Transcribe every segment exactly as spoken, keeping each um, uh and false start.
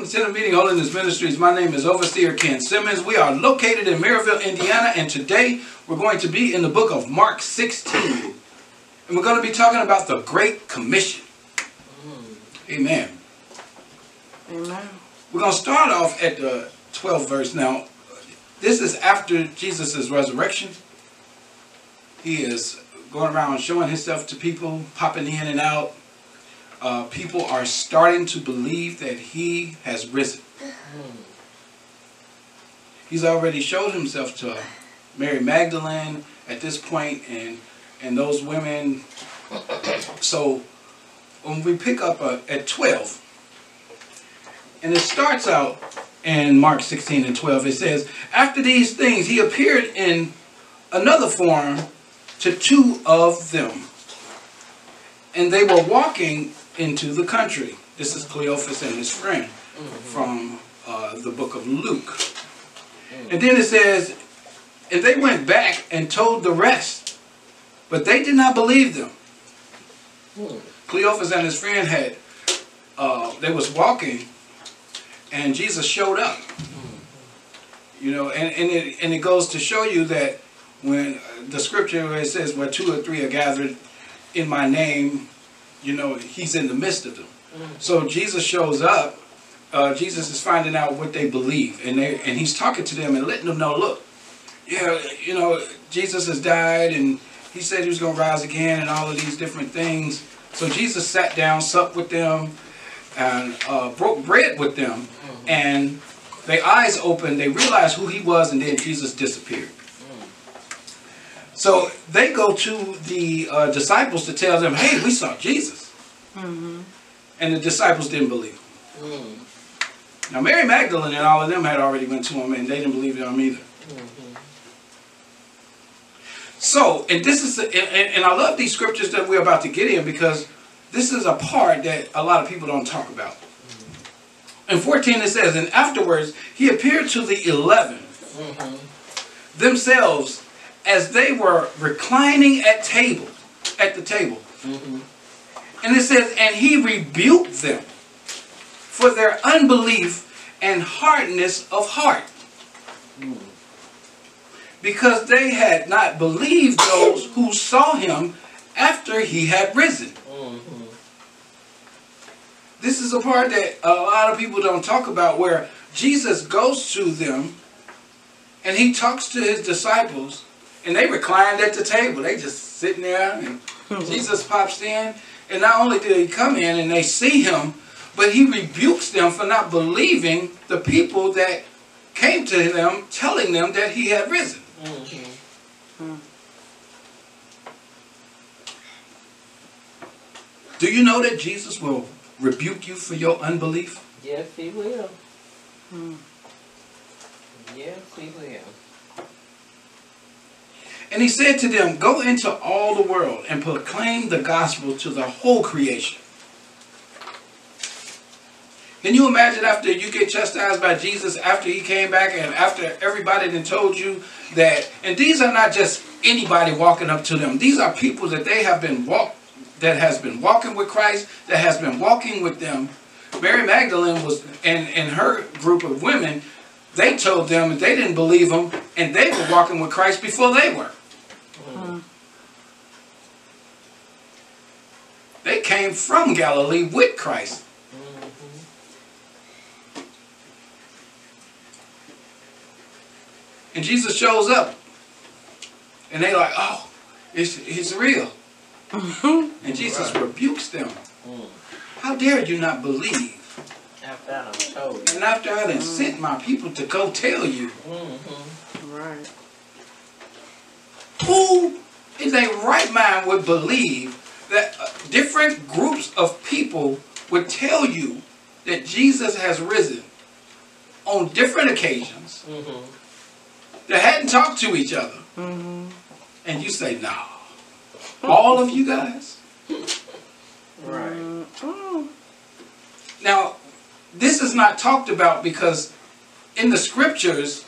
Welcome to Tenant Meeting Holiness Ministries. My name is Overseer Ken Simmons. We are located in Maryville, Indiana, and today we're going to be in the book of Mark sixteen. And we're going to be talking about the Great Commission. Amen. Amen. We're going to start off at the twelfth verse. Now, this is after Jesus' resurrection. He is going around showing himself to people, popping in and out. Uh, people are starting to believe that he has risen. He's already showed himself to Mary Magdalene at this point, and and those women. So when we pick up uh, at twelve, and it starts out in Mark sixteen and twelve, it says, after these things he appeared in another form to two of them, and they were walking into the country. This is Cleophas and his friend mm-hmm. from uh, the book of Luke. Mm-hmm. And then it says, and they went back and told the rest, but they did not believe them. Mm-hmm. Cleophas and his friend had, uh, they was walking, and Jesus showed up. Mm-hmm. You know, and, and, it, and it goes to show you that when the scripture where it says, where two or three are gathered in my name, you know, he's in the midst of them. Mm-hmm. So Jesus shows up. Uh, Jesus is finding out what they believe. And they and he's talking to them and letting them know, look, yeah, you know, Jesus has died and he said he was going to rise again and all of these different things. So Jesus sat down, supped with them, and uh, broke bread with them. Mm-hmm. And their eyes opened. They realized who he was, and then Jesus disappeared. So they go to the uh, disciples to tell them, hey, we saw Jesus. Mm-hmm. And the disciples didn't believe him. Mm. Now, Mary Magdalene and all of them had already went to him, and they didn't believe him either. Mm-hmm. So, and this is, a, and, and I love these scriptures that we're about to get in, because this is a part that a lot of people don't talk about. Mm-hmm. In fourteen it says, and afterwards he appeared to the eleven mm-hmm. themselves, as they were reclining at table, at the table. Mm-hmm. And it says, and he rebuked them for their unbelief and hardness of heart. Mm. Because they had not believed those who saw him after he had risen. Mm-hmm. This is a part that a lot of people don't talk about, where Jesus goes to them and he talks to his disciples. And they reclined at the table. They just sitting there, and mm-hmm. Jesus pops in. And not only did he come in and they see him, but he rebukes them for not believing the people that came to them, telling them that he had risen. Mm-hmm. Do you know that Jesus will rebuke you for your unbelief? Yes, he will. Mm. Yes, he will. And he said to them, go into all the world and proclaim the gospel to the whole creation. Can you imagine after you get chastised by Jesus, after he came back and after everybody then told you that, and these are not just anybody walking up to them. These are people that they have been walk, that has been walking with Christ, that has been walking with them. Mary Magdalene was, and, and her group of women, they told them that they didn't believe him, and they were walking with Christ before they were. Mm. They came from Galilee with Christ. Mm-hmm. And Jesus shows up, and they're like, oh, it's, it's real. Mm-hmm. And Jesus right. rebukes them. Mm. How dare you not believe? After I done told you. And after I done mm. sent my people to go tell you. Mm-hmm. Right. Who in their right mind would believe that uh, different groups of people would tell you that Jesus has risen on different occasions, mm-hmm. that hadn't talked to each other, mm-hmm. and you say, no. All of you guys? Right. Mm-hmm. Now, this is not talked about because in the scriptures,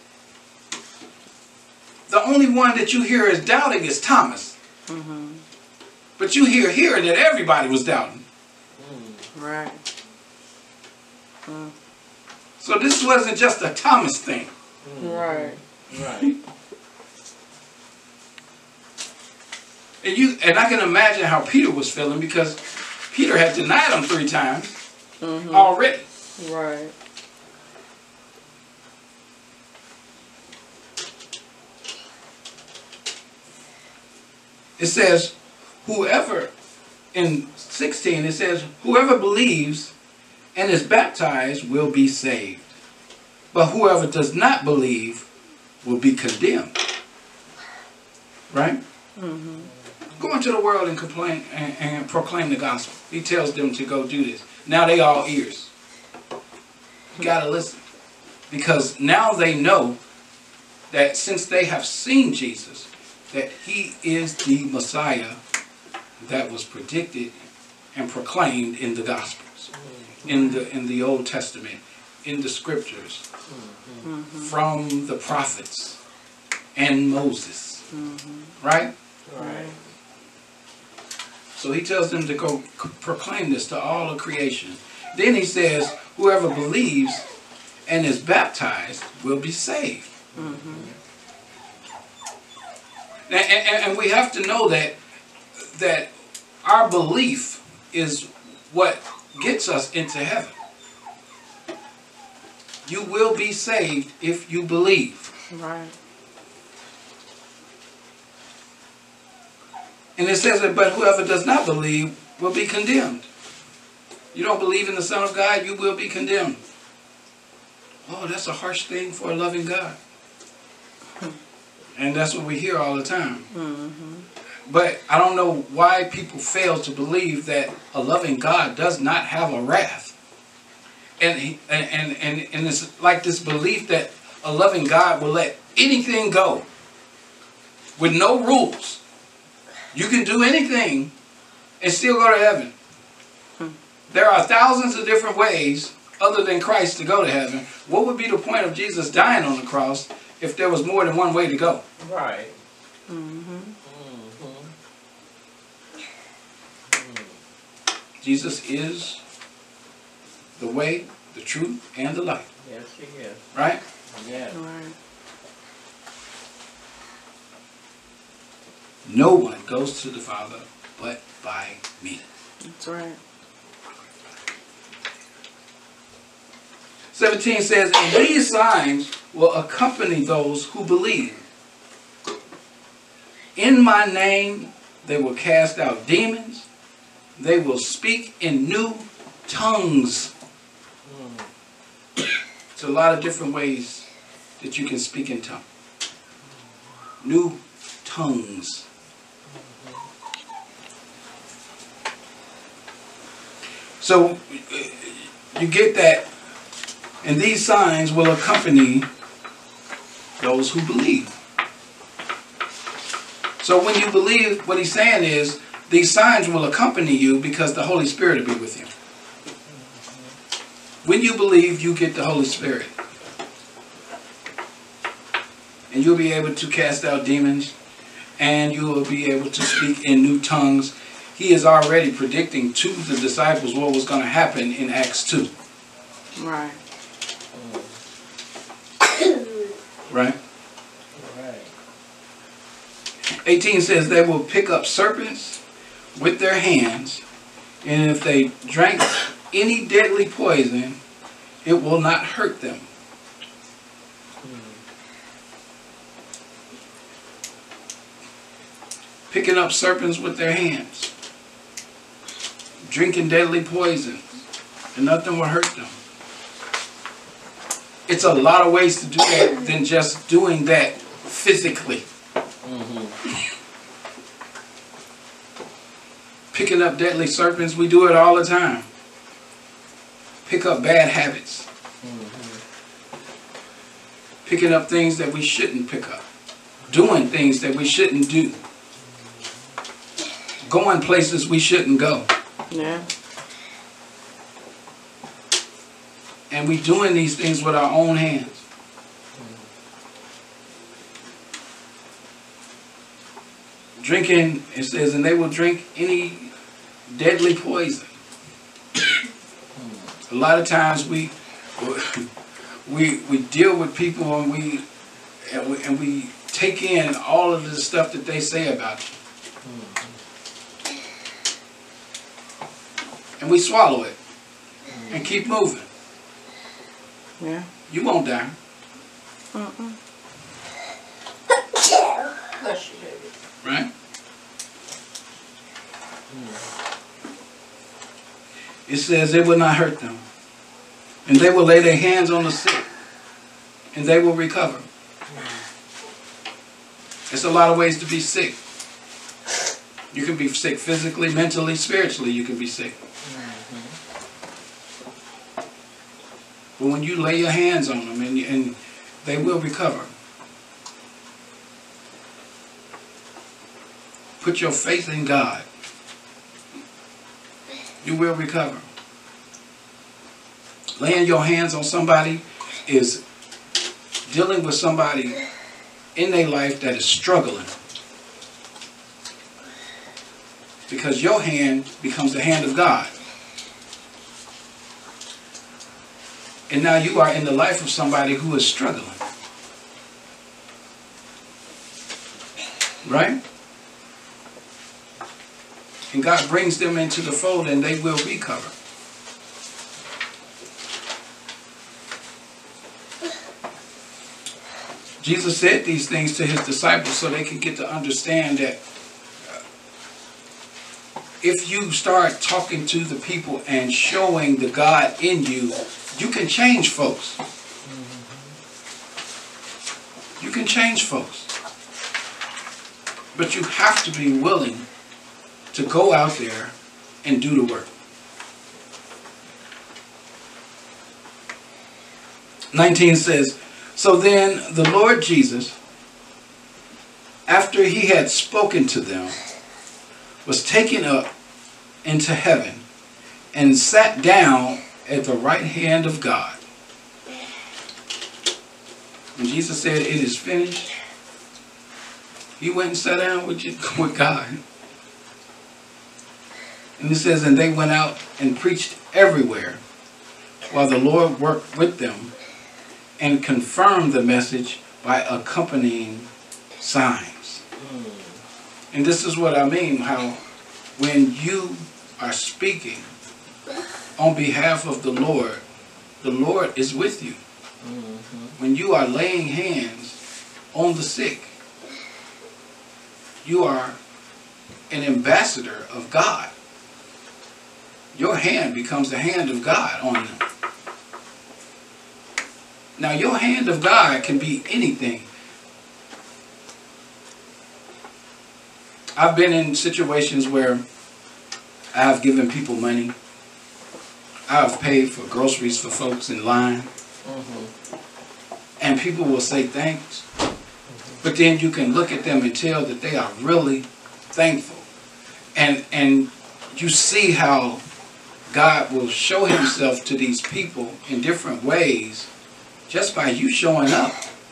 the only one that you hear is doubting is Thomas. Mm-hmm. But you hear here that everybody was doubting. Right. Mm. So this wasn't just a Thomas thing. Right. Right. And you and I can imagine how Peter was feeling, because Peter had denied him three times Mm-hmm. already. Right. It says, whoever, in sixteen, it says, whoever believes and is baptized will be saved. But whoever does not believe will be condemned. Right? Mm-hmm. Go into the world and complain and, and proclaim the gospel. He tells them to go do this. Now they all ears. You gotta listen. Because now they know that since they have seen Jesus, that he is the Messiah that was predicted and proclaimed in the Gospels, in the in the Old Testament, in the Scriptures, Mm-hmm. from the prophets and Moses. Mm-hmm. Right? Right. So he tells them to go proclaim this to all of creation. Then he says, whoever believes and is baptized will be saved. Mm-hmm. And, and, and we have to know that that our belief is what gets us into heaven. You will be saved if you believe. Right. And it says that, but whoever does not believe will be condemned. You don't believe in the Son of God, you will be condemned. Oh, that's a harsh thing for a loving God. And that's what we hear all the time. Mm-hmm. But I don't know why people fail to believe that a loving God does not have a wrath. And, he, and, and, and, and it's like this belief that a loving God will let anything go with no rules. You can do anything and still go to heaven. Hmm. There are thousands of different ways other than Christ to go to heaven. What would be the point of Jesus dying on the cross if there was more than one way to go? Right. Mm-hmm. Mm-hmm. Jesus is the way, the truth, and the light. Yes, he is. Right? Yes. Right. No one goes to the Father but by me. That's right. seventeen says, and these signs will accompany those who believe. In my name they will cast out demons. They will speak in new tongues. It's a lot of different ways that you can speak in tongues. New tongues. So you get that, and these signs will accompany those who believe. So when you believe, what he's saying is, these signs will accompany you because the Holy Spirit will be with you. When you believe, you get the Holy Spirit. And you'll be able to cast out demons, and you will be able to speak in new tongues. He is already predicting to the disciples what was going to happen in Acts two. Right. Right? Right. eighteen says they will pick up serpents with their hands, and if they drank any deadly poison, it will not hurt them. Picking up serpents with their hands, drinking deadly poison, and nothing will hurt them. It's a lot of ways to do that than just doing that physically. Mm-hmm. Picking up deadly serpents, we do it all the time. Pick up bad habits. Mm-hmm. Picking up things that we shouldn't pick up. Doing things that we shouldn't do. Going places we shouldn't go. Yeah. And we doing these things with our own hands. Drinking, it says, and they will drink any deadly poison. A lot of times we we we deal with people and we and we, and we take in all of the stuff that they say about you. And we swallow it and keep moving. Yeah. You won't die. Mm-mm. Bless you, baby. Right? It says it will not hurt them. And they will lay their hands on the sick. And they will recover. There's a lot of ways to be sick. You can be sick physically, mentally, spiritually. You can be sick. But when you lay your hands on them, and, and they will recover. Put your faith in God. You will recover. Laying your hands on somebody is dealing with somebody in their life that is struggling. Because your hand becomes the hand of God. And now you are in the life of somebody who is struggling. Right? And God brings them into the fold and they will recover. Jesus said these things to his disciples so they can get to understand that if you start talking to the people and showing the God in you, you can change folks. You can change folks. But you have to be willing to go out there and do the work. nineteen says, so then the Lord Jesus, after he had spoken to them, was taken up into heaven and sat down at the right hand of God. When Jesus said, it is finished, he went and sat down with, with God. And it says, and they went out and preached everywhere while the Lord worked with them and confirmed the message by accompanying signs. Mm. And this is what I mean, how when you are speaking on behalf of the Lord, the Lord is with you. Mm-hmm. When you are laying hands on the sick, you are an ambassador of God. Your hand becomes the hand of God on them. Now, your hand of God can be anything. I've been in situations where I have given people money. I have paid for groceries for folks in line. Mm-hmm. And people will say thanks. Mm-hmm. But then you can look at them and tell that they are really thankful. And, and you see how God will show himself to these people in different ways just by you showing up.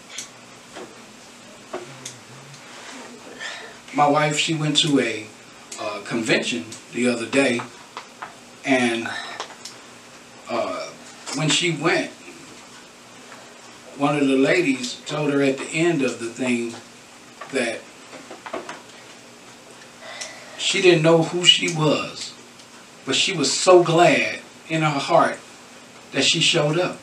My wife, she went to a uh, convention the other day, and uh, when she went, one of the ladies told her at the end of the thing that she didn't know who she was, but she was so glad in her heart that she showed up.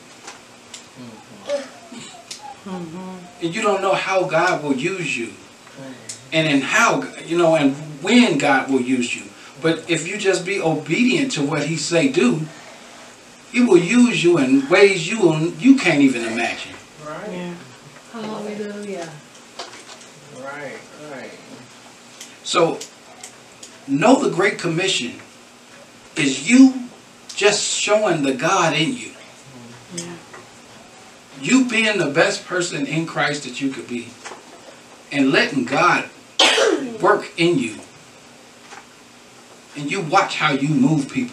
Mm-hmm. And you don't know how God will use you. And in how, you know, and when God will use you. But if you just be obedient to what he say do, he will use you in ways you will, you can't even imagine. Right. Yeah. Hallelujah. Right, right. So, know the Great Commission is you just showing the God in you. Yeah. You being the best person in Christ that you could be. And letting God work in you. And you watch how you move people.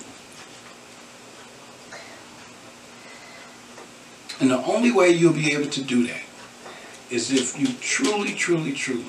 And the only way you'll be able to do that is if you truly, truly, truly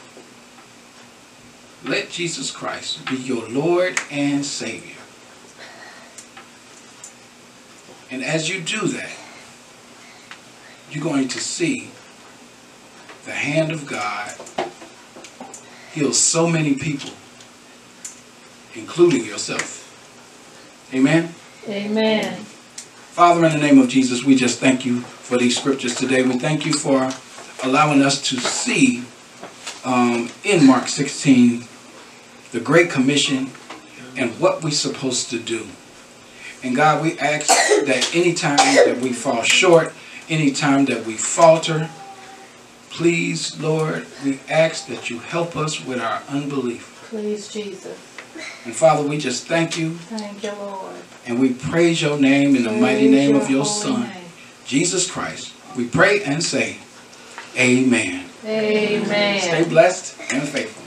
let Jesus Christ be your Lord and Savior. And as you do that, you're going to see the hand of God heal so many people, including yourself. Amen? Amen. Father, in the name of Jesus, we just thank you for these scriptures today. We thank you for allowing us to see um, in Mark sixteen the Great Commission and what we're supposed to do. And God, we ask that anytime that we fall short, anytime that we falter, please, Lord, we ask that you help us with our unbelief. Please, Jesus. And Father, we just thank you. Thank you, Lord. And we praise your name in the Praise mighty name your of your holy Son, name. Jesus Christ. We pray and say, amen. Amen. Stay blessed and faithful.